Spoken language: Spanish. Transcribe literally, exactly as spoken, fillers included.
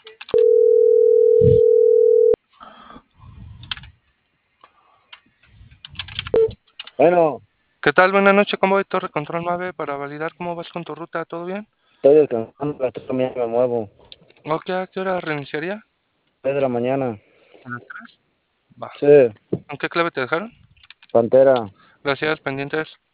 Bueno, ¿Qué tal? Buenas noches, ¿cómo voy? Torre Control nueve para validar cómo vas con tu ruta, ¿todo bien? estoy descansando, a las tres de la mañana me muevo. Ok, ¿a qué hora reiniciaría? tres de la mañana. ¿A las tres? Va. Sí, ¿En qué clave te dejaron? Pantera. Gracias, pendientes.